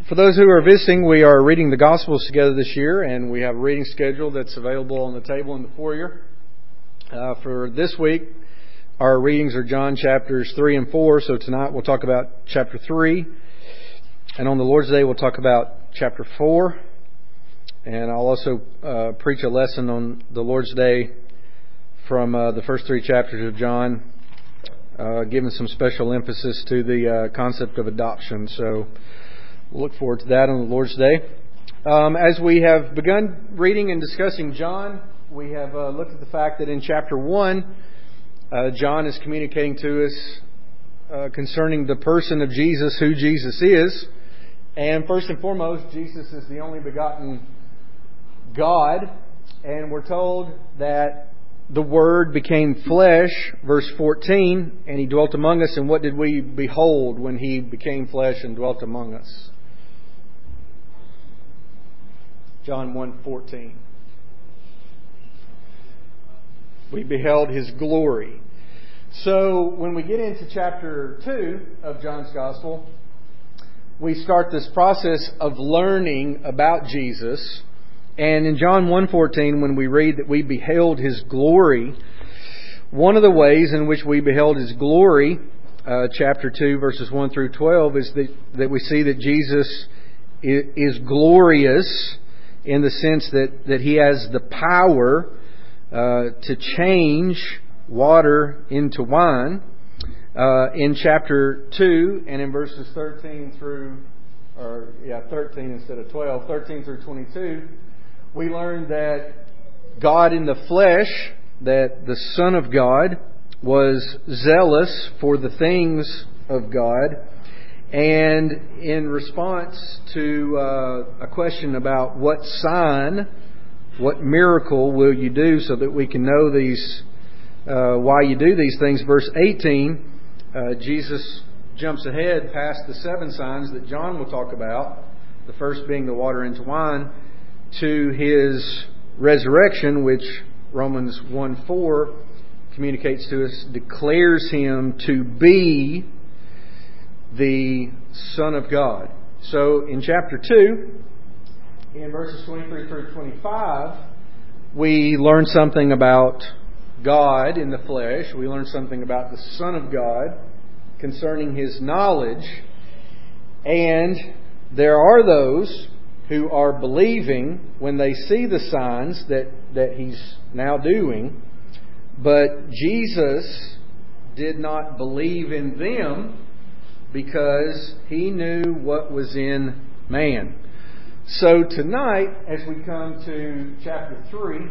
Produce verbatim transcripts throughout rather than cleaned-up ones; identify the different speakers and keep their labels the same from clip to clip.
Speaker 1: For those who are visiting, we are reading the Gospels together this year, and we have a reading schedule that's available on the table in the foyer. Uh, for this week, our readings are John chapters three and four, so tonight we'll talk about chapter three. And on the Lord's Day, we'll talk about chapter four. And I'll also uh, preach a lesson on the Lord's Day from uh, the first three chapters of John, uh, giving some special emphasis to the uh, concept of adoption. So we'll look forward to that on the Lord's Day. Um, as we have begun reading and discussing John, we have uh, looked at the fact that in chapter one, uh, John is communicating to us uh, concerning the person of Jesus, who Jesus is. And first and foremost, Jesus is the only begotten God. And we're told that the Word became flesh, verse fourteen, and He dwelt among us. And what did we behold when He became flesh and dwelt among us? John one fourteen. We beheld His glory. So when we get into chapter two of John's Gospel, we start this process of learning about Jesus. And in John one fourteen, when we read that we beheld His glory, one of the ways in which we beheld His glory, uh, chapter two, verses one through twelve, is that, that we see that Jesus is, is glorious in the sense that, that He has the power uh, to change water into wine. Uh, in chapter two and in verses thirteen through, or yeah, thirteen instead of twelve, thirteen through twenty-two, we learned that God in the flesh, that the Son of God was zealous for the things of God. And in response to uh, a question about what sign, what miracle will you do so that we can know these, uh, why you do these things, verse eighteen, uh, Jesus jumps ahead past the seven signs that John will talk about, the first being the water into wine, to His resurrection, which Romans one four communicates to us, declares Him to be the Son of God. So in chapter two, in verses twenty-three through twenty-five, we learn something about God in the flesh. We learn something about the Son of God concerning His knowledge. And there are those who are believing when they see the signs that, that He's now doing. But Jesus did not believe in them because He knew what was in man. So tonight, as we come to chapter three,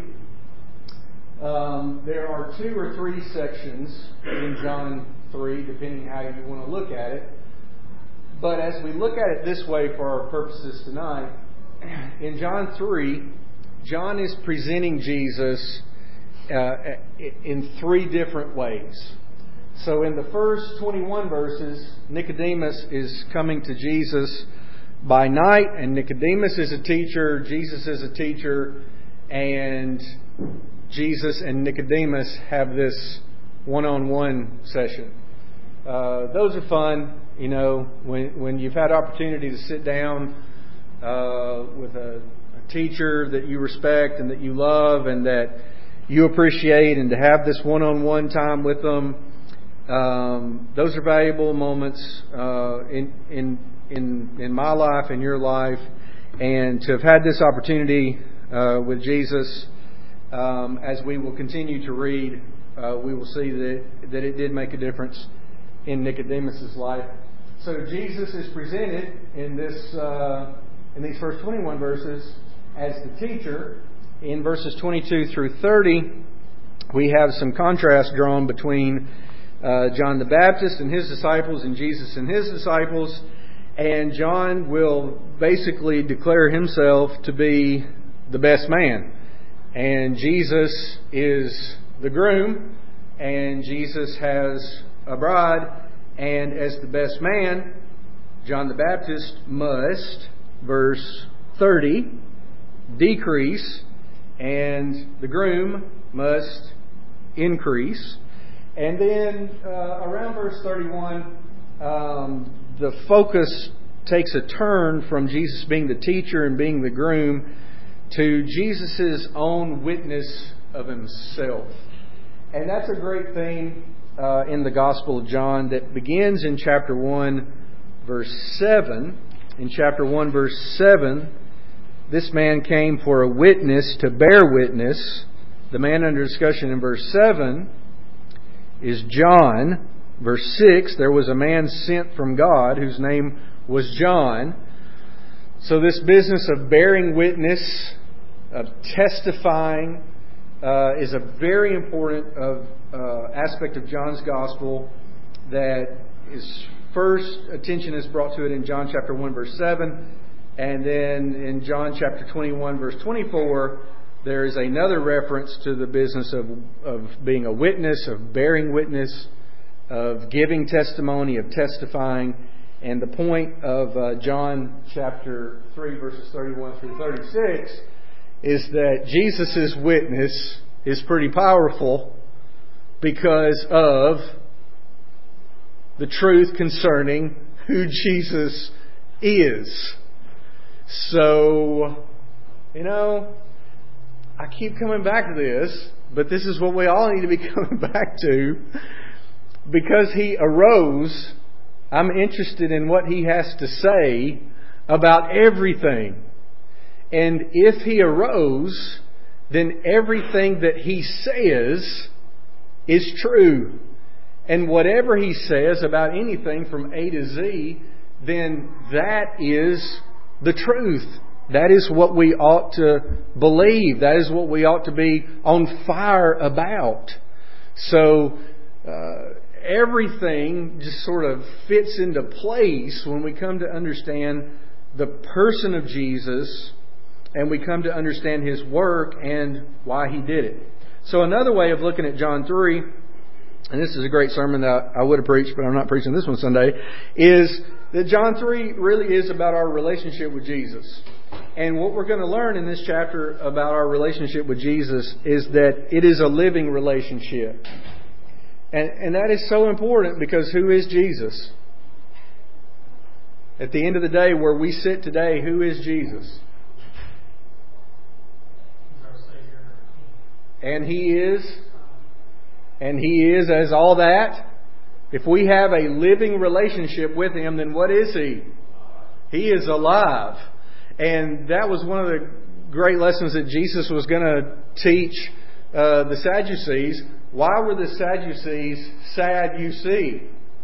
Speaker 1: um, there are two or three sections in John three, depending how you want to look at it. But as we look at it this way for our purposes tonight, in John three, John is presenting Jesus uh, in three different ways. So in the first twenty-one verses, Nicodemus is coming to Jesus by night, and Nicodemus is a teacher, Jesus is a teacher, and Jesus and Nicodemus have this one-on-one session. Uh, those are fun, you know, when when you've had opportunity to sit down uh, with a, a teacher that you respect and that you love and that you appreciate, and to have this one-on-one time with them. Um, those are valuable moments uh, in in in in my life, in your life, and to have had this opportunity uh, with Jesus, um, as we will continue to read, uh, we will see that that it did make a difference in Nicodemus's life. So Jesus is presented in this uh, in these first twenty-one verses as the teacher. In verses twenty-two through thirty, we have some contrast drawn between Uh, John the Baptist and his disciples and Jesus and His disciples. And John will basically declare himself to be the best man. And Jesus is the groom. And Jesus has a bride. And as the best man, John the Baptist must, verse thirty, decrease. And the groom must increase. And then uh, around verse thirty-one, um, the focus takes a turn from Jesus being the teacher and being the groom to Jesus' own witness of Himself. And that's a great theme uh, in the Gospel of John that begins in chapter one, verse seven. In chapter one, verse seven, this man came for a witness to bear witness. The man under discussion in verse seven is John. Verse six, there was a man sent from God whose name was John. So this business of bearing witness, of testifying, uh, is a very important of, uh, aspect of John's Gospel that is first attention is brought to it in John chapter one, verse seven. And then in John chapter twenty-one, verse twenty-four, there is another reference to the business of, of being a witness, of bearing witness, of giving testimony, of testifying. And the point of uh, John chapter three, verses thirty-one through thirty-six is that Jesus' witness is pretty powerful because of the truth concerning who Jesus is. So, you know, I keep coming back to this, but this is what we all need to be coming back to. Because He arose, I'm interested in what He has to say about everything. And if He arose, then everything that He says is true. And whatever He says about anything from A to Z, then that is the truth. That is what we ought to believe. That is what we ought to be on fire about. So, uh, everything just sort of fits into place when we come to understand the person of Jesus and we come to understand His work and why He did it. So another way of looking at John three, and this is a great sermon that I would have preached, but I'm not preaching this one Sunday, is that John three really is about our relationship with Jesus. And what we're going to learn in this chapter about our relationship with Jesus is that it is a living relationship. And, and that is so important because who is Jesus? At the end of the day, where we sit today, who is Jesus? And He is, and He is as all that. If we have a living relationship with Him, then what is He? He is alive. And that was one of the great lessons that Jesus was going to teach uh, the Sadducees. Why were the Sadducees sad, you see?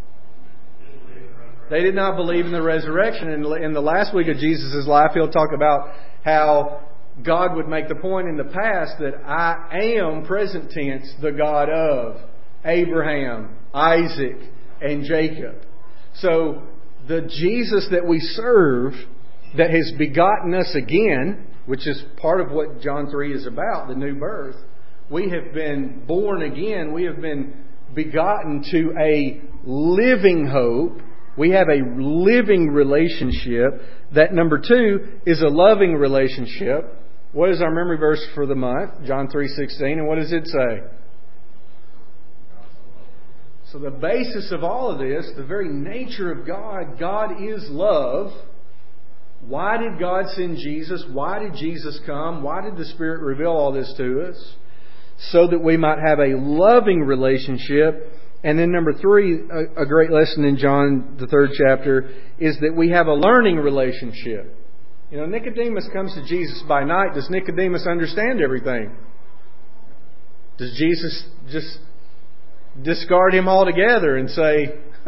Speaker 1: They did not believe in the resurrection. And in the last week of Jesus' life, He'll talk about how God would make the point in the past that I am, present tense, the God of Abraham, Isaac, and Jacob. So the Jesus that we serve, that has begotten us again, which is part of what John three is about, the new birth. We have been born again. We have been begotten to a living hope. We have a living relationship. That, number two, is a loving relationship. What is our memory verse for the month? John three sixteen. And what does it say? So the basis of all of this, the very nature of God, God is love. Why did God send Jesus? Why did Jesus come? Why did the Spirit reveal all this to us? So that we might have a loving relationship. And then number three, a, a great lesson in John, the third chapter, is that we have a learning relationship. You know, Nicodemus comes to Jesus by night. Does Nicodemus understand everything? Does Jesus just discard him altogether and say,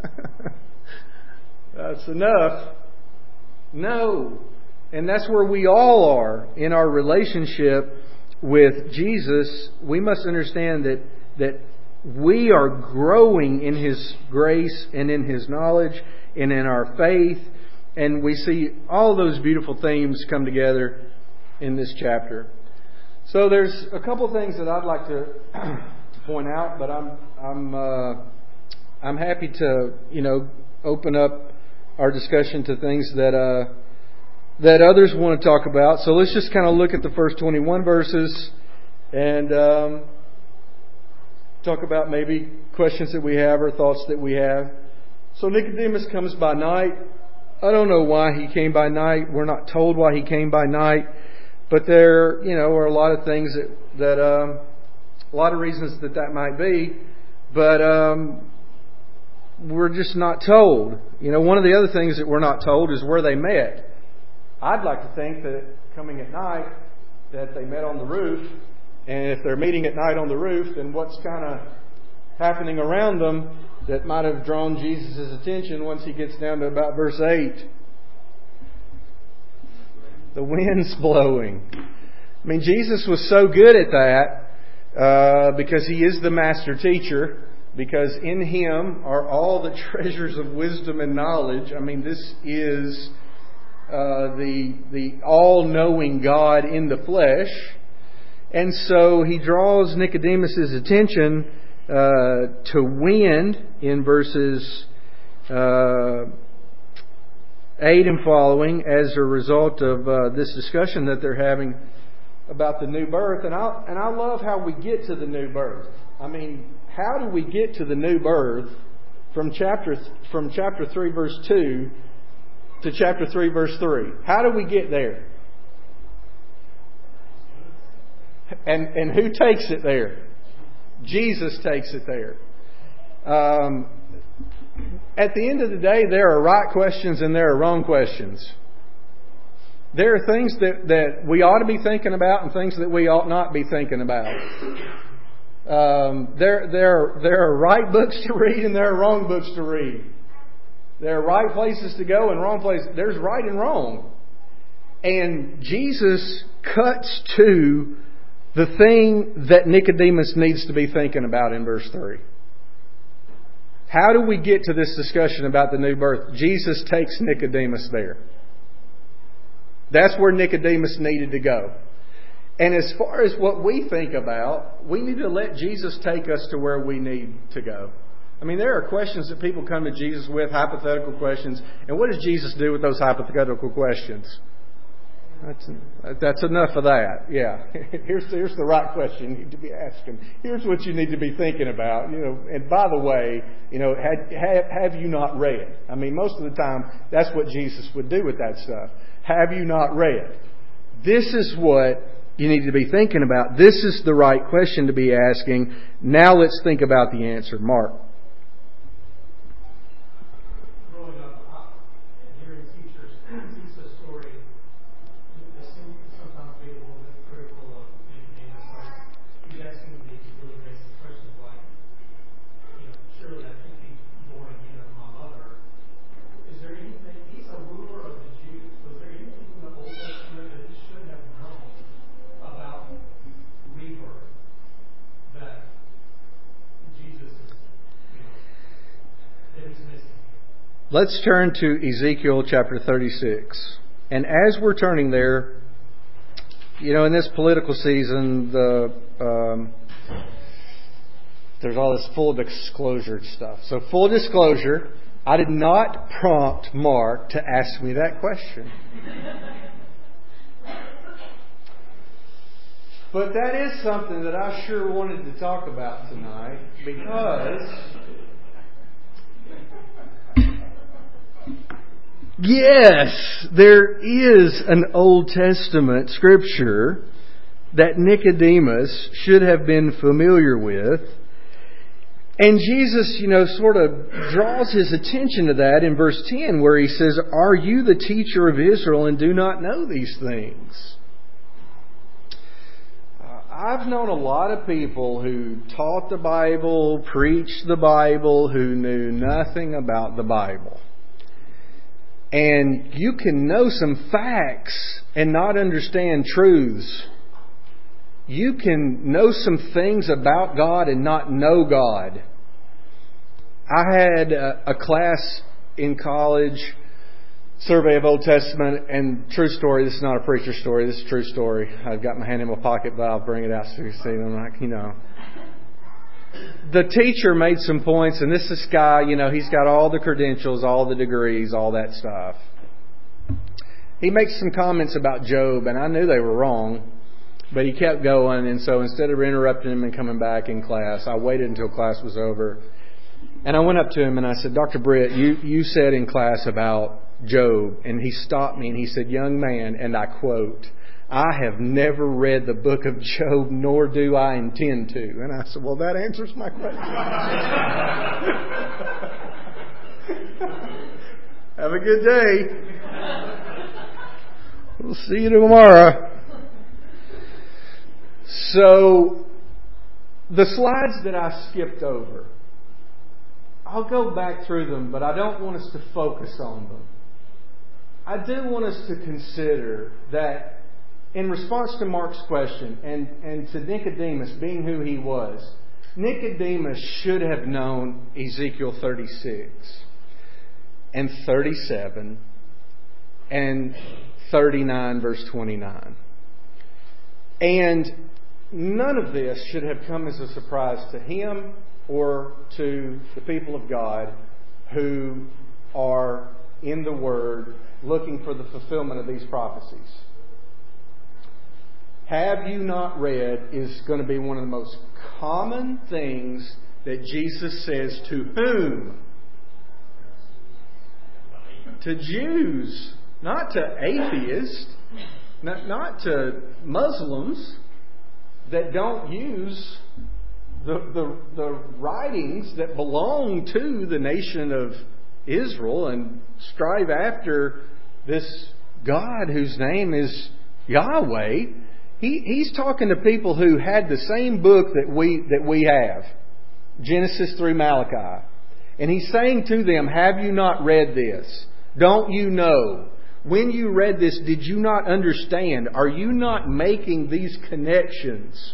Speaker 1: that's enough? No. And that's where we all are in our relationship with Jesus. We must understand that that we are growing in His grace and in His knowledge and in our faith. And we see all those beautiful themes come together in this chapter. So there's a couple things that I'd like to point out, but I'm I'm uh, I'm happy to you know open up our discussion to things that uh, that others want to talk about. So let's just kind of look at the first twenty-one verses and um, talk about maybe questions that we have or thoughts that we have. So Nicodemus comes by night. I don't know why he came by night. We're not told why he came by night. But there, you know, are a lot of things that, that um, a lot of reasons that that might be. But um, we're just not told. You know, one of the other things that we're not told is where they met. I'd like to think that coming at night, that they met on the roof. And if they're meeting at night on the roof, then what's kind of happening around them that might have drawn Jesus' attention once he gets down to about verse eight? The wind's blowing. I mean, Jesus was so good at that uh, because he is the master teacher, because in him are all the treasures of wisdom and knowledge. I mean, this is uh, the, the all-knowing God in the flesh. And so he draws Nicodemus' attention uh, to wind in verses uh, eight and following as a result of uh, this discussion that they're having about the new birth. And I and I love how we get to the new birth. I mean, how do we get to the new birth from chapter from chapter three verse two to chapter three verse three? How do we get there? And and who takes it there? Jesus takes it there. Um, at the end of the day, there are right questions and there are wrong questions. There are things that, that we ought to be thinking about and things that we ought not be thinking about. Um, there, there, there are right books to read and there are wrong books to read. There are right places to go and wrong places. There's right and wrong. And Jesus cuts to the thing that Nicodemus needs to be thinking about in verse three. How do we get to this discussion about the new birth? Jesus takes Nicodemus there. That's where Nicodemus needed to go. And as far as what we think about, we need to let Jesus take us to where we need to go. I mean, there are questions that people come to Jesus with, hypothetical questions. And what does Jesus do with those hypothetical questions? That's, that's enough of that. Yeah. Here's, here's the right question you need to be asking. Here's what you need to be thinking about. You know, and by the way, you know, had, have, have you not read? I mean, most of the time, that's what Jesus would do with that stuff. Have you not read? This is what you need to be thinking about. This is the right question to be asking. Now let's think about the answer. Mark. Let's turn to Ezekiel chapter thirty-six. And as we're turning there, you know, in this political season, the um, there's all this full disclosure stuff. So full disclosure, I did not prompt Mark to ask me that question. But that is something that I sure wanted to talk about tonight, because yes, there is an Old Testament scripture that Nicodemus should have been familiar with. And Jesus, you know, sort of draws his attention to that in verse ten, where he says, "Are you the teacher of Israel and do not know these things?" Uh, I've known a lot of people who taught the Bible, preached the Bible, who knew nothing about the Bible. And you can know some facts and not understand truths. You can know some things about God and not know God. I had a, a class in college, survey of Old Testament, and true story. This is not a preacher story. This is a true story. I've got my hand in my pocket, but I'll bring it out so you see. I'm like, you know. The teacher made some points, and this is guy, you know, he's got all the credentials, all the degrees, all that stuff. He makes some comments about Job, and I knew they were wrong, but he kept going. And so instead of interrupting him and coming back in class, I waited until class was over. And I went up to him and I said, "Doctor Britt, you, you said in class about Job, and he stopped me and he said, "Young man," and I quote, "I have never read the book of Job, nor do I intend to." And I said, "Well, that answers my question." Have a good day. We'll see you tomorrow. So, the slides that I skipped over, I'll go back through them, but I don't want us to focus on them. I do want us to consider that in response to Mark's question and, and to Nicodemus being who he was, Nicodemus should have known Ezekiel thirty-six and thirty-seven and thirty-nine verse twenty-nine. And none of this should have come as a surprise to him or to the people of God who are in the Word looking for the fulfillment of these prophecies. Have you not read is going to be one of the most common things that Jesus says to whom? To Jews, not to atheists, not, not to Muslims that don't use the, the, the writings that belong to the nation of Israel and strive after this God whose name is Yahweh. He, he's talking to people who had the same book that we that we have, Genesis through Malachi. And he's saying to them, have you not read this? Don't you know? When you read this, did you not understand? Are you not making these connections?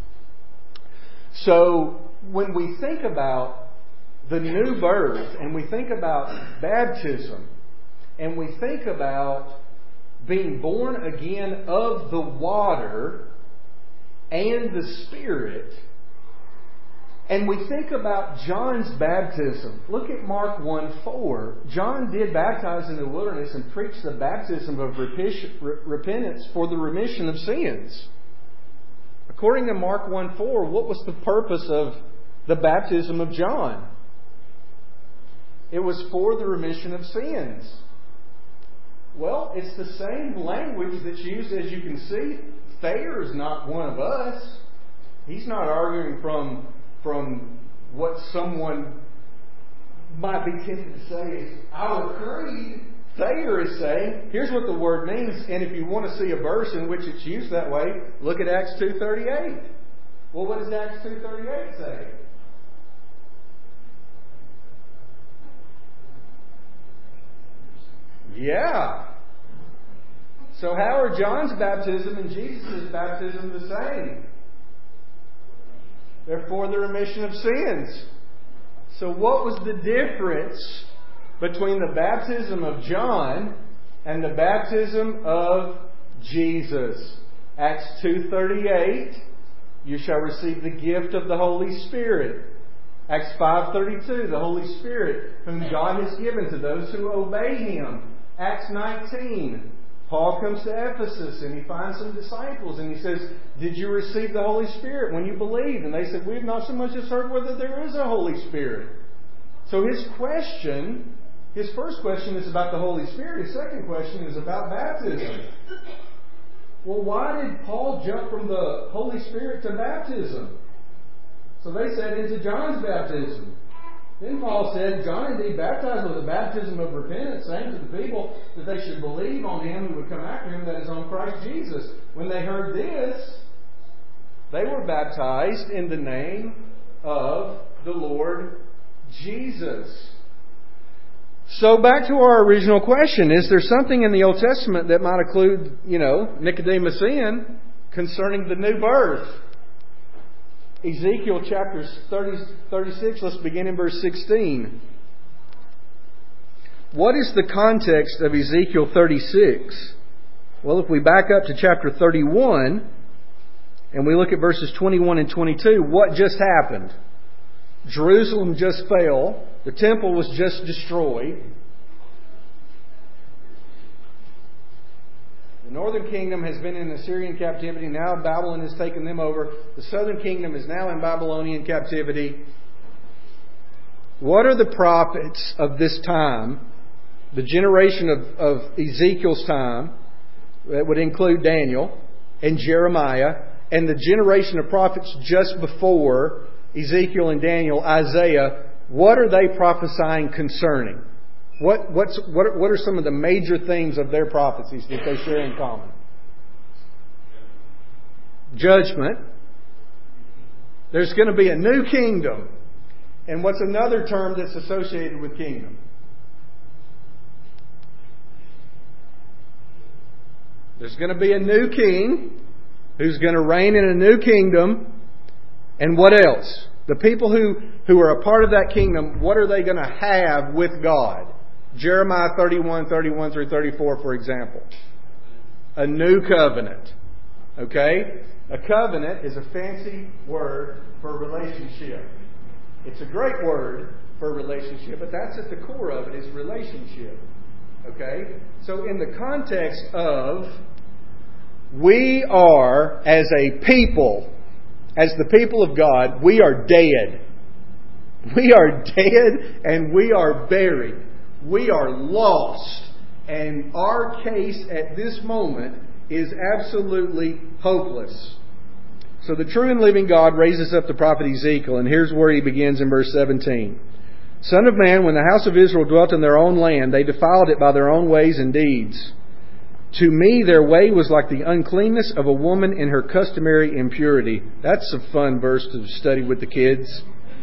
Speaker 1: So when we think about the new birth and we think about baptism and we think about being born again of the water and the Spirit, and we think about John's baptism. Look at Mark one four. John did baptize in the wilderness and preach the baptism of repentance for the remission of sins. According to Mark one four, what was the purpose of the baptism of John? It was for the remission of sins. Well, it's the same language that's used, as you can see. Thayer is not one of us. He's not arguing from, from what someone might be tempted to say is our creed. Thayer is saying, here's what the word means, and if you want to see a verse in which it's used that way, look at Acts two thirty-eight. Well, what does Acts two thirty-eight say? Yeah. So how are John's baptism and Jesus' baptism the same? They're for the remission of sins. So what was the difference between the baptism of John and the baptism of Jesus? Acts two thirty-eight, you shall receive the gift of the Holy Spirit. Acts five thirty-two, the Holy Spirit, whom God has given to those who obey Him. Acts nineteen, Paul comes to Ephesus and he finds some disciples and he says, did you receive the Holy Spirit when you believed? And they said, we've not so much as heard whether there is a Holy Spirit. So his question, his first question is about the Holy Spirit. His second question is about baptism. Well, why did Paul jump from the Holy Spirit to baptism? So they said into John's baptism. Then Paul said, John indeed baptized with a baptism of repentance, saying to the people that they should believe on Him who would come after Him, that is on Christ Jesus. When they heard this, they were baptized in the name of the Lord Jesus. So back to our original question. Is there something in the Old Testament that might include, you know, Nicodemus in concerning the new birth? Ezekiel chapter thirty, thirty-six, let's begin in verse sixteen. What is the context of Ezekiel thirty-six? Well, if we back up to chapter thirty-one and we look at verses twenty-one and twenty-two, what just happened? Jerusalem just fell. The temple was just destroyed. The northern kingdom has been in Assyrian captivity. Now Babylon has taken them over. The southern kingdom is now in Babylonian captivity. What are the prophets of this time the generation of, of Ezekiel's time, that would include Daniel and Jeremiah, and the generation of prophets just before Ezekiel and Daniel, Isaiah, what are they prophesying concerning? What, what's, what, what are some of the major themes of their prophecies that they share in common? Judgment. There's going to be a new kingdom. And what's another term that's associated with kingdom? There's going to be a new king who's going to reign in a new kingdom. And what else? The people who, who are a part of that kingdom, what are they going to have with God? Jeremiah thirty-one, thirty-one through thirty-four, for example. A new covenant. Okay? A covenant is a fancy word for relationship. It's a great word for relationship, but that's at the core of it, is relationship. Okay? So in the context of we are, as a people, as the people of God, we are dead. We are dead and we are buried. We are lost. And our case at this moment is absolutely hopeless. So the true and living God raises up the prophet Ezekiel, and here's where he begins in verse seventeen. Son of man, when the house of Israel dwelt in their own land, they defiled it by their own ways and deeds. To me, their way was like the uncleanness of a woman in her customary impurity. That's a fun verse to study with the kids.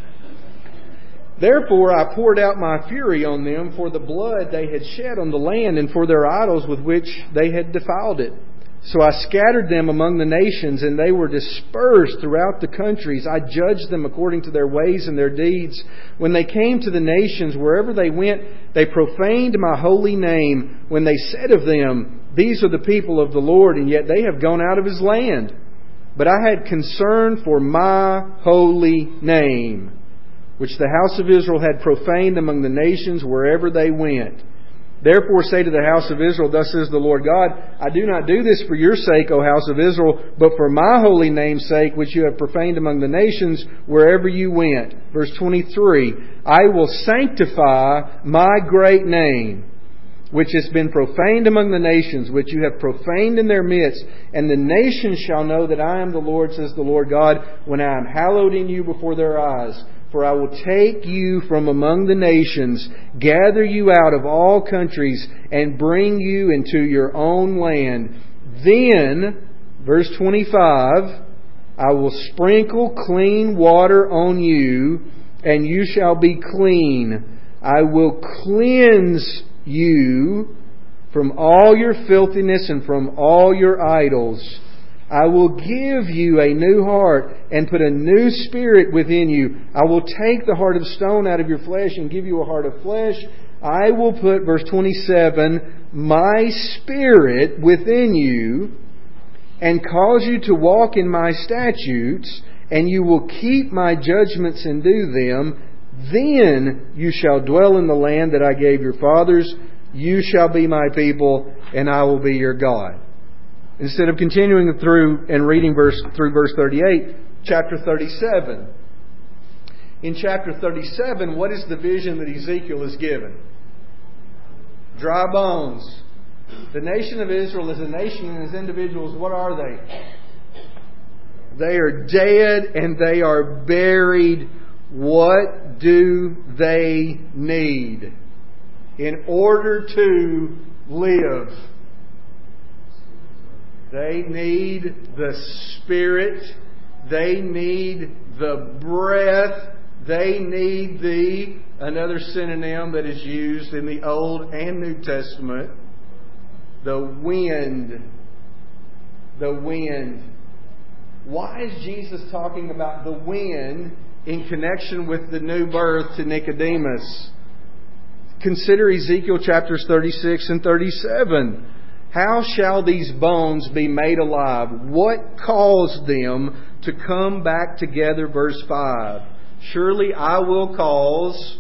Speaker 1: Therefore I poured out my fury on them for the blood they had shed on the land and for their idols with which they had defiled it. So I scattered them among the nations, and they were dispersed throughout the countries. I judged them according to their ways and their deeds. When they came to the nations, wherever they went, they profaned my holy name when they said of them, these are the people of the Lord, and yet they have gone out of His land. But I had concern for my holy name, which the house of Israel had profaned among the nations wherever they went. Therefore say to the house of Israel, thus says the Lord God, I do not do this for your sake, O house of Israel, but for my holy name's sake, which you have profaned among the nations wherever you went. Verse twenty-three, I will sanctify my great name, which has been profaned among the nations, which you have profaned in their midst. And the nations shall know that I am the Lord, says the Lord God, when I am hallowed in you before their eyes. For I will take you from among the nations, gather you out of all countries, and bring you into your own land. Then, verse twenty-five, I will sprinkle clean water on you, and you shall be clean. I will cleanse you from all your filthiness and from all your idols. I will give you a new heart and put a new spirit within you. I will take the heart of stone out of your flesh and give you a heart of flesh. I will put, verse twenty-seven, my spirit within you and cause you to walk in my statutes, and you will keep my judgments and do them. Then you shall dwell in the land that I gave your fathers. You shall be my people, and I will be your God. Instead of continuing through and reading verse through verse thirty-eight, chapter thirty-seven. In chapter thirty-seven, what is the vision that Ezekiel is given? Dry bones. The nation of Israel is a nation, and as individuals, what are they? They are dead and they are buried. What do they need in order to live? They need the Spirit. They need the breath. They need the, another synonym that is used in the Old and New Testament, the wind. The wind. Why is Jesus talking about the wind in connection with the new birth to Nicodemus? Consider Ezekiel chapters thirty-six and thirty-seven. How shall these bones be made alive? What caused them to come back together? Verse five. Surely I will cause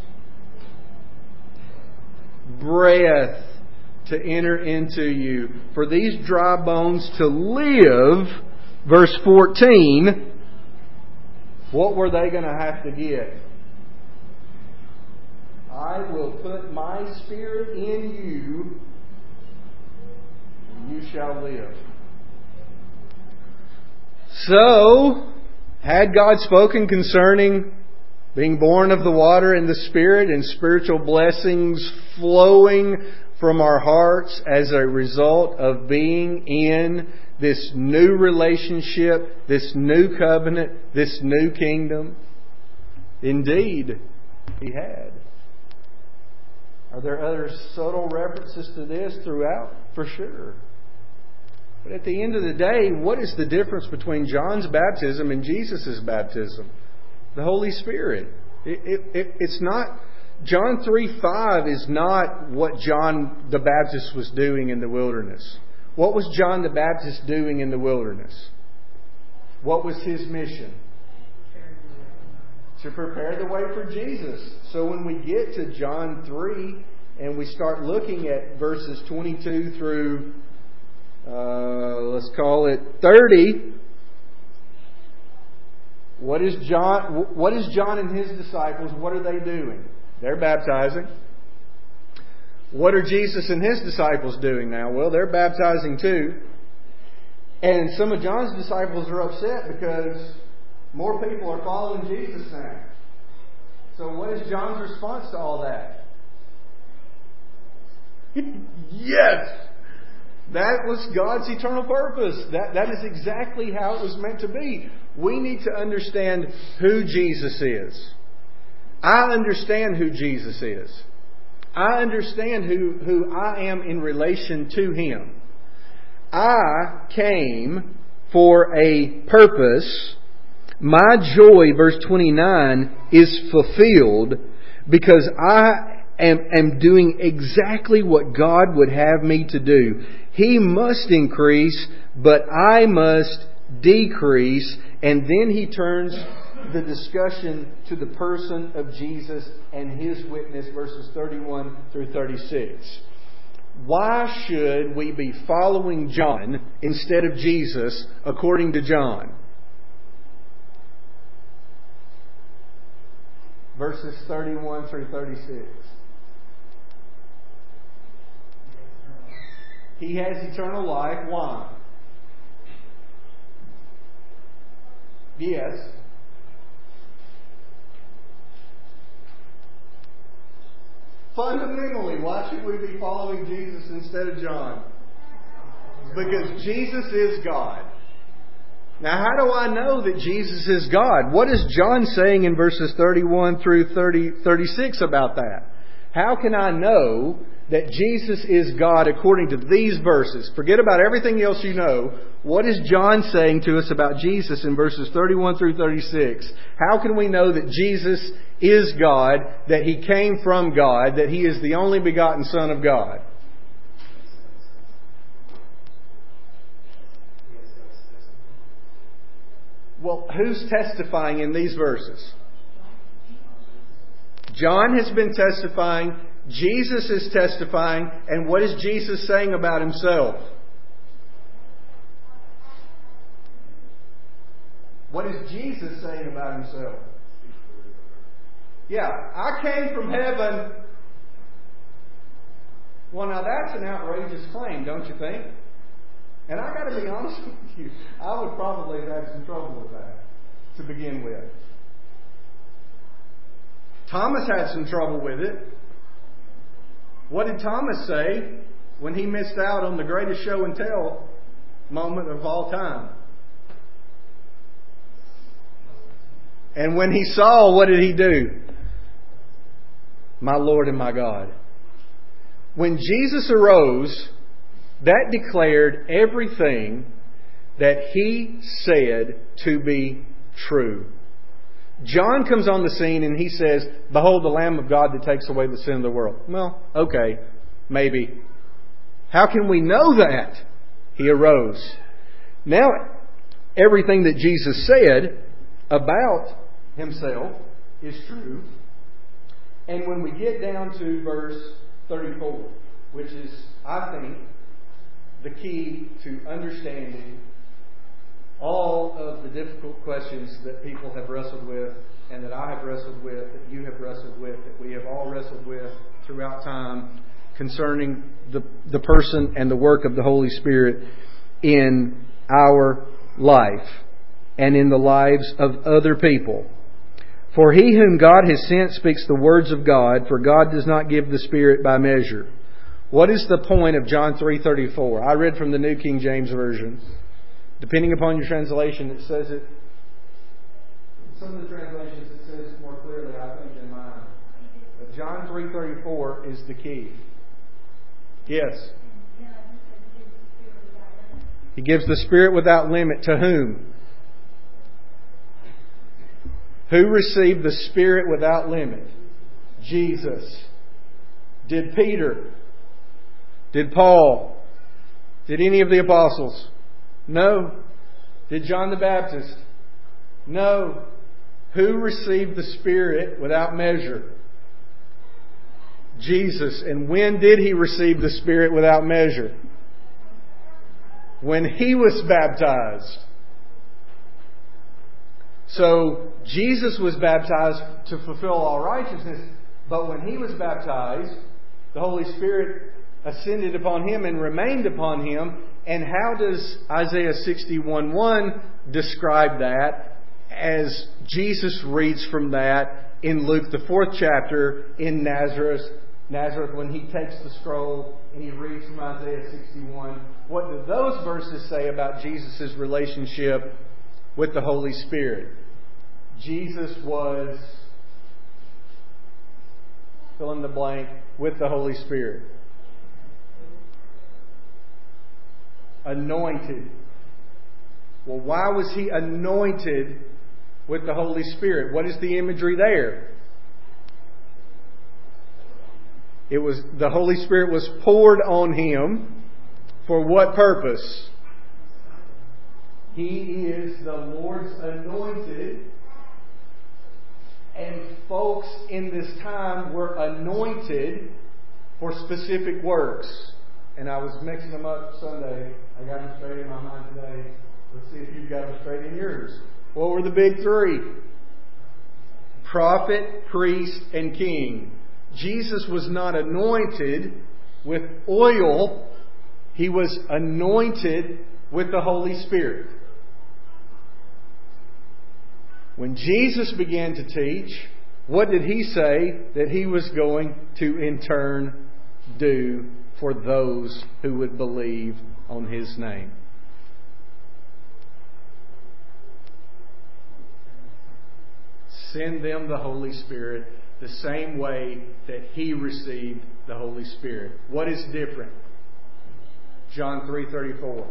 Speaker 1: breath to enter into you, for these dry bones to live. Verse fourteen. What were they going to have to get? I will put my Spirit in you, and you shall live. So, had God spoken concerning being born of the water and the Spirit and spiritual blessings flowing from our hearts as a result of being in this new relationship, this new covenant, this new kingdom? Indeed, He had. Are there other subtle references to this throughout? For sure. But at the end of the day, what is the difference between John's baptism and Jesus' baptism? The Holy Spirit. It, it, it, it's not... John three five is not what John the Baptist was doing in the wilderness. What was John the Baptist doing in the wilderness? What was his mission? To prepare the way for Jesus. So when we get to John three and we start looking at verses twenty-two through, uh, let's call it thirty, what is John? What is John and his disciples? What are they doing? They're baptizing. What are Jesus and His disciples doing now? Well, they're baptizing too. And some of John's disciples are upset because more people are following Jesus now. So what is John's response to all that? Yes! That was God's eternal purpose. That, that is exactly how it was meant to be. We need to understand who Jesus is. I understand who Jesus is. I understand who, who I am in relation to Him. I came for a purpose. My joy, verse twenty-nine, is fulfilled because I am, am doing exactly what God would have me to do. He must increase, but I must decrease. And then He turns the discussion to the person of Jesus and His witness, verses thirty-one through thirty-six. Why should we be following John instead of Jesus, according to John? Verses thirty-one through thirty-six. He has eternal life. Why? Yes. Fundamentally, why should we be following Jesus instead of John? Because Jesus is God. Now, how do I know that Jesus is God? What is John saying in verses thirty-one through thirty, thirty-six about that? How can I know that Jesus is God according to these verses? Forget about everything else you know. What is John saying to us about Jesus in verses thirty-one through thirty-six? How can we know that Jesus is God, that He came from God, that He is the only begotten Son of God? Well, who's testifying in these verses? John has been testifying. Jesus is testifying. And what is Jesus saying about Himself? What is Jesus saying about Himself? Yeah, I came from heaven. Well, now that's an outrageous claim, don't you think? And I got to be honest with you, I would probably have had some trouble with that to begin with. Thomas had some trouble with it. What did Thomas say when he missed out on the greatest show and tell moment of all time? And when he saw, what did he do? My Lord and my God. When Jesus arose, that declared everything that He said to be true. John comes on the scene and he says, "Behold the Lamb of God that takes away the sin of the world." Well, okay, maybe. How can we know that? He arose. Now, everything that Jesus said about Himself is true. And when we get down to verse thirty-four, which is, I think, the key to understanding all of the difficult questions that people have wrestled with and that I have wrestled with, that you have wrestled with, that we have all wrestled with throughout time concerning the, the person and the work of the Holy Spirit in our life and in the lives of other people. For he whom God has sent speaks the words of God, for God does not give the Spirit by measure. What is the point of John three thirty-four? I read from the New King James Version. Depending upon your translation, it says it. Some of the translations it says it more clearly, I think, than mine. But John three thirty-four is the key. Yes. He gives the Spirit without limit to whom? Who received the Spirit without limit? Jesus. Did Peter? Did Paul? Did any of the apostles? No. Did John the Baptist? No. Who received the Spirit without measure? Jesus. And when did He receive the Spirit without measure? When He was baptized. So, Jesus was baptized to fulfill all righteousness, but when He was baptized, the Holy Spirit ascended upon Him and remained upon Him. And how does Isaiah sixty-one one describe that as Jesus reads from that in Luke the fourth chapter in Nazareth, Nazareth when He takes the scroll and He reads from Isaiah sixty-one? What do those verses say about Jesus' relationship with the Holy Spirit? Jesus was, fill in the blank, with the Holy Spirit. Anointed. Well, why was He anointed with the Holy Spirit? What is the imagery there? It was the Holy Spirit was poured on Him for what purpose? He is the Lord's anointed. And folks in this time were anointed for specific works. And I was mixing them up Sunday. I got them straight in my mind today. Let's see if you've got them straight in yours. What were the big three? Prophet, priest, and king. Jesus was not anointed with oil. He was anointed with the Holy Spirit. When Jesus began to teach, what did He say that He was going to in turn do for those who would believe on His name? Send them the Holy Spirit the same way that He received the Holy Spirit. What is different? John three thirty-four.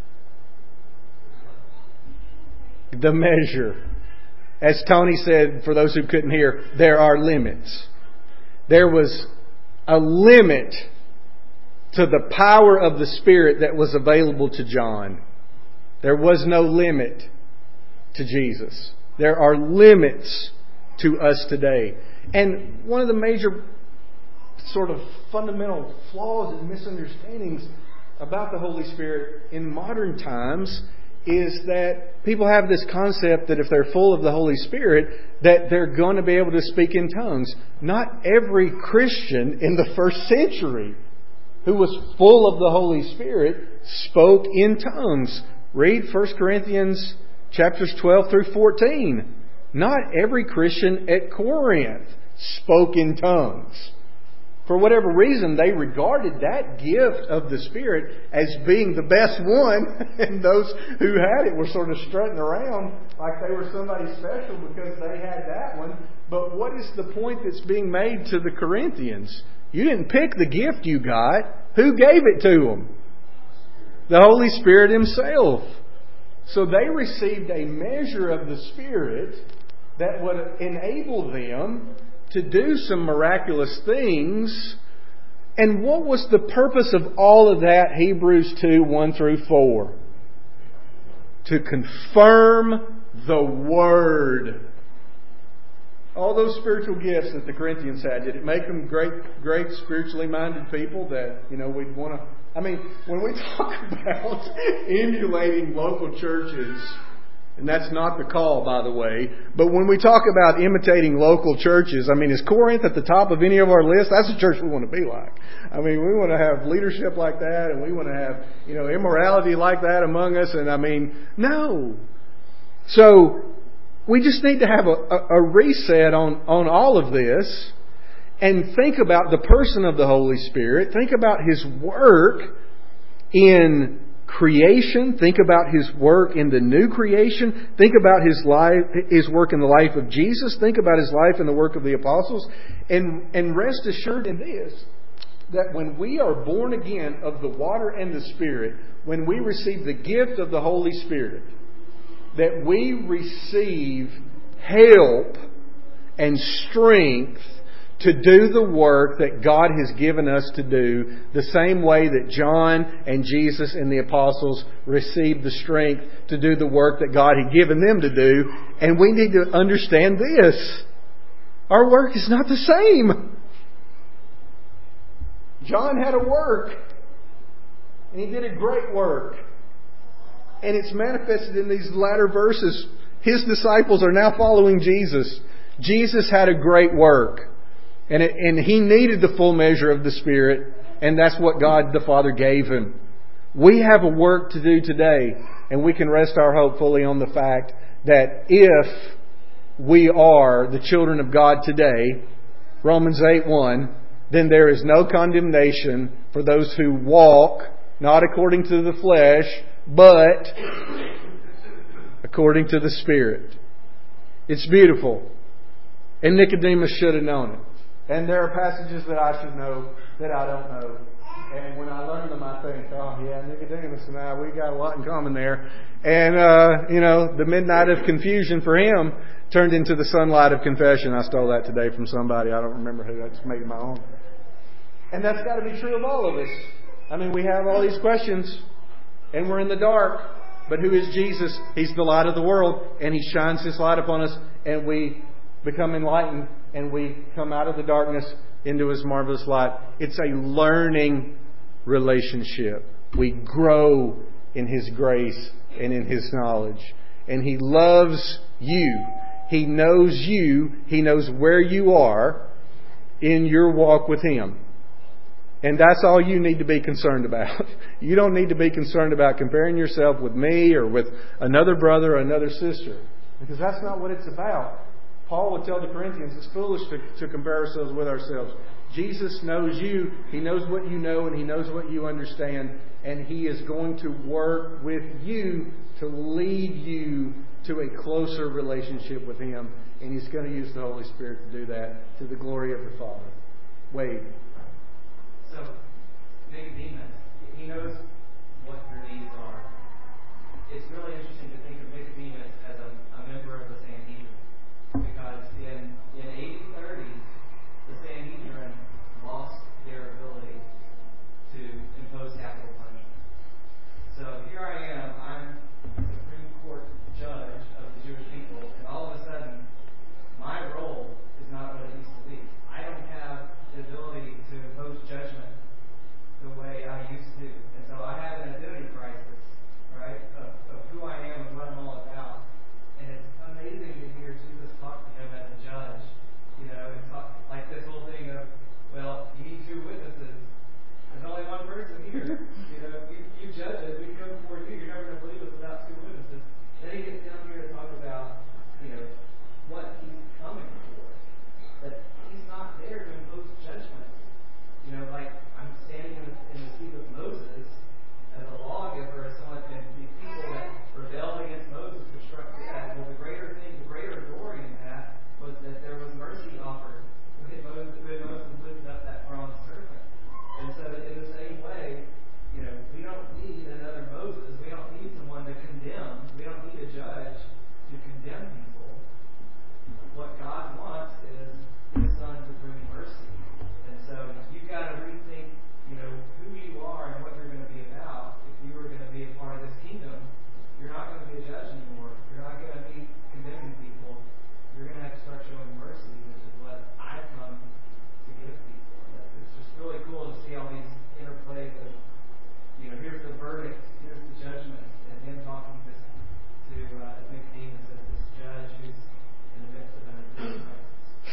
Speaker 1: The measure. As Tony said, for those who couldn't hear, there are limits. There was a limit to the power of the Spirit that was available to John. There was no limit to Jesus. There are limits to us today. And one of the major sort of fundamental flaws and misunderstandings about the Holy Spirit in modern times is that people have this concept that if they're full of the Holy Spirit, that they're going to be able to speak in tongues. Not every Christian in the first century who was full of the Holy Spirit spoke in tongues. Read First Corinthians chapters twelve through fourteen. Not every Christian at Corinth spoke in tongues. For whatever reason, they regarded that gift of the Spirit as being the best one, and those who had it were sort of strutting around like they were somebody special because they had that one. But what is the point that's being made to the Corinthians? You didn't pick the gift you got. Who gave it to them? The Holy Spirit Himself. So they received a measure of the Spirit that would enable them to do some miraculous things. And what was the purpose of all of that? Hebrews two, one through four. To confirm the Word. All those spiritual gifts that the Corinthians had, did it make them great, great spiritually minded people that, you know, we'd want to I mean, when we talk about emulating local churches, and that's not the call, by the way, but when we talk about imitating local churches, I mean, is Corinth at the top of any of our lists? That's a church we want to be like. I mean, we want to have leadership like that, and we want to have, you know, immorality like that among us, and I mean, no. So, we just need to have a, a, a reset on, on all of this, and think about the person of the Holy Spirit. Think about His work in creation. Think about His work in the new creation. Think about His life, His work in the life of Jesus. Think about His life in the work of the apostles. And, and rest assured in this, that when we are born again of the water and the Spirit, when we receive the gift of the Holy Spirit, that we receive help and strength to do the work that God has given us to do, the same way that John and Jesus and the apostles received the strength to do the work that God had given them to do. And we need to understand this. Our work is not the same. John had a work, and he did a great work. And it's manifested in these latter verses. His disciples are now following Jesus. Jesus had a great work. And, it, and He needed the full measure of the Spirit. And that's what God the Father gave Him. We have a work to do today. And we can rest our hope fully on the fact that if we are the children of God today, Romans eight one, then there is no condemnation for those who walk, not according to the flesh, but according to the Spirit. It's beautiful. And Nicodemus should have known it. And there are passages that I should know that I don't know. And when I learn them, I think, oh yeah, Nicodemus and I, we got a lot in common there. And, uh, you know, the midnight of confusion for him turned into the sunlight of confession. I stole that today from somebody. I don't remember who. I just made it my own. And that's got to be true of all of us. I mean, we have all these questions and we're in the dark. But who is Jesus? He's the light of the world, and He shines His light upon us, and we become enlightened, and we come out of the darkness into His marvelous light. It's a learning relationship. We grow in His grace and in His knowledge. And He loves you. He knows you. He knows where you are in your walk with Him. And that's all you need to be concerned about. You don't need to be concerned about comparing yourself with me or with another brother or another sister. Because that's not what it's about. Paul would tell the Corinthians, it's foolish to, to compare ourselves with ourselves. Jesus knows you. He knows what you know and He knows what you understand. And He is going to work with you to lead you to a closer relationship with Him. And He's going to use the Holy Spirit to do that to the glory of the Father. Wade.
Speaker 2: So, Nicodemus, he knows what your needs are. It's really interesting to think of Nicodemus as a, a member of the Sanhedrin. Because in, in A D thirty, the Sanhedrin lost their ability to impose capital punishment. So here I am, I'm the Supreme Court judge of the Jewish people, and all of a sudden, my role is not what it used to be. I don't have the ability to impose judgment the way I used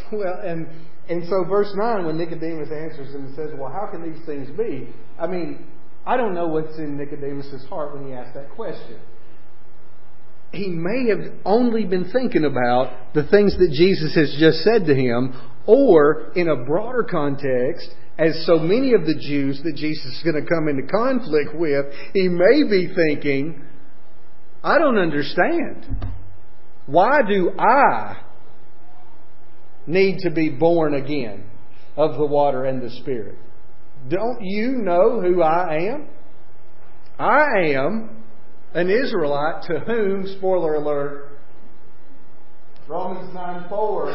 Speaker 1: Well, and and so verse nine, when Nicodemus answers him and says, well, how can these things be? I mean, I don't know what's in Nicodemus' heart when he asked that question. He may have only been thinking about the things that Jesus has just said to him, or in a broader context, as so many of the Jews that Jesus is going to come into conflict with, he may be thinking, I don't understand. Why do I need to be born again of the water and the Spirit? Don't you know who I am? I am an Israelite to whom, spoiler alert, Romans nine four,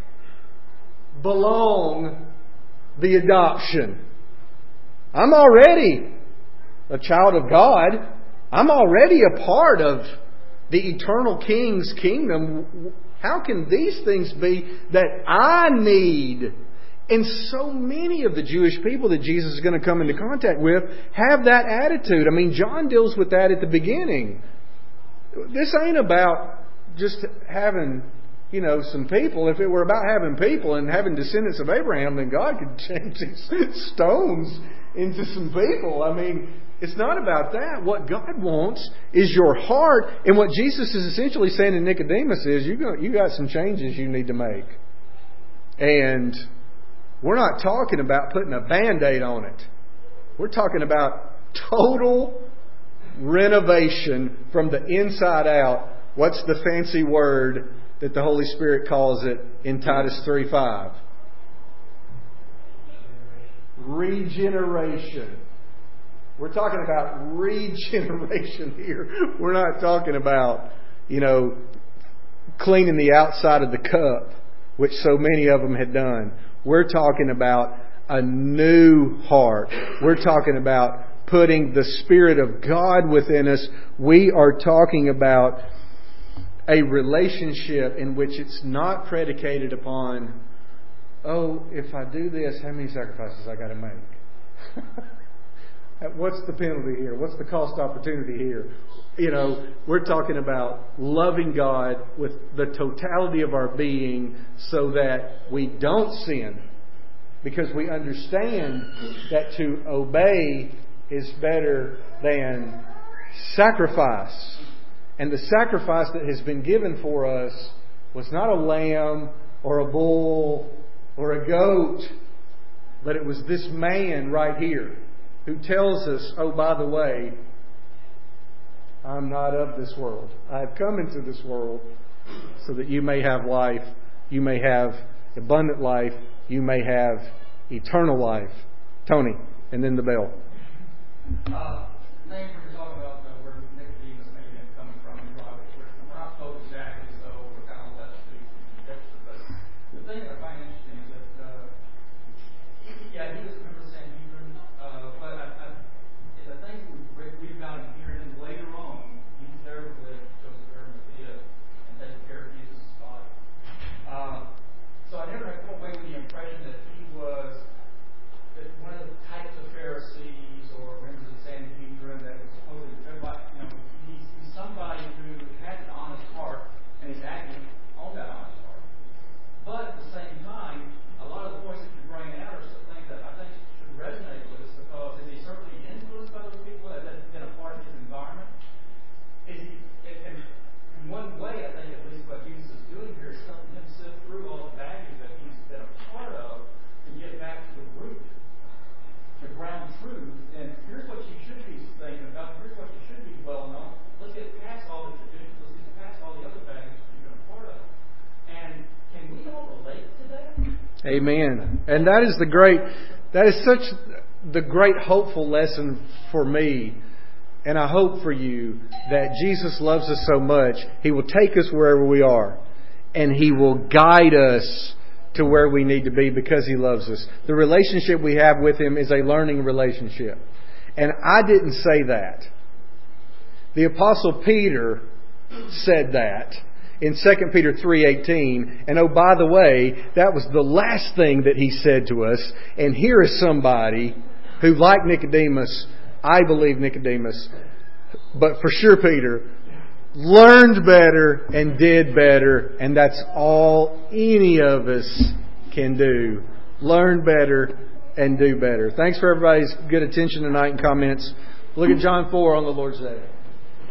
Speaker 1: belong the adoption. I'm already a child of God. I'm already a part of the eternal King's kingdom. How can these things be that I need? And so many of the Jewish people that Jesus is going to come into contact with have that attitude. I mean, John deals with that at the beginning. This ain't about just having, you know, some people. If it were about having people and having descendants of Abraham, then God could change these stones into some people. I mean, it's not about that. What God wants is your heart. And what Jesus is essentially saying to Nicodemus is, you got, you got some changes you need to make. And we're not talking about putting a Band-Aid on it. We're talking about total renovation from the inside out. What's the fancy word that the Holy Spirit calls it in Titus three five? Regeneration. We're talking about regeneration here. We're not talking about, you know, cleaning the outside of the cup, which so many of them had done. We're talking about a new heart. We're talking about putting the Spirit of God within us. We are talking about a relationship in which it's not predicated upon, oh, if I do this, how many sacrifices I got to make? What's the penalty here? What's the cost opportunity here? You know, we're talking about loving God with the totality of our being so that we don't sin. Because we understand that to obey is better than sacrifice. And the sacrifice that has been given for us was not a lamb or a bull or a goat, but it was this man right here who tells us, oh, by the way, I'm not of this world. I have come into this world so that you may have life, you may have abundant life, you may have eternal life. Tony, and then the bell.
Speaker 3: Uh, thanks for talking about uh, where Nicodemus may have been coming from. We're not told exactly, so we're kind of left to conjecture. But the thing that I find interesting is that, uh, yeah, he was a member of the Sanhedrin, uh, but I, I, the things we read about him here, and then later on, he's there with Joseph of Arimathea and taking care of Jesus' body. Uh, so I never had come away with the impression that he was that one of the types of Pharisees or members of the Sanhedrin that was supposedly, you know, he's, he's somebody who has an honest heart and he's acting on that honest heart. But at the same time, a lot of the points that you're bringing out are some things that I think should resonate with us, because is he certainly influenced by those people? Has that been a part of his environment? Is he, and in one way, I think at least what Jesus is doing here is helping him sift through all the baggage that he's been a part of to get back to the root, the ground truth. And here's what you should be thinking about. Here's what you should be dwelling on. Let's get past all the traditions. Let's get past all the other baggage that you've been a part of. And can we all relate to that?
Speaker 1: Amen. And that is the great, that is such the great hopeful lesson for me. And I hope for you that Jesus loves us so much, He will take us wherever we are. And He will guide us to where we need to be because He loves us. The relationship we have with Him is a learning relationship. And I didn't say that. The Apostle Peter said that in Second Peter three eighteen. And oh, by the way, that was the last thing that he said to us. And here is somebody who, like Nicodemus, I believe Nicodemus, but for sure Peter, learned better and did better. And that's all any of us can do. Learn better and do better. Thanks for everybody's good attention tonight and comments. Look at John four on the Lord's Day.